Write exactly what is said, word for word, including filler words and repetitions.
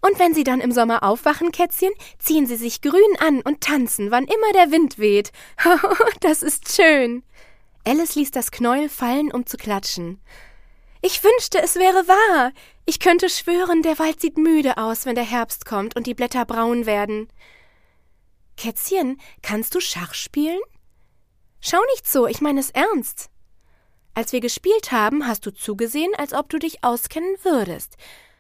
Und wenn Sie dann im Sommer aufwachen, Kätzchen, ziehen Sie sich grün an und tanzen, wann immer der Wind weht. Das ist schön. Alice ließ das Knäuel fallen, um zu klatschen. Ich wünschte, es wäre wahr. Ich könnte schwören, der Wald sieht müde aus, wenn der Herbst kommt und die Blätter braun werden. Kätzchen, kannst du Schach spielen? Schau nicht so, ich meine es ernst. Als wir gespielt haben, hast du zugesehen, als ob du dich auskennen würdest.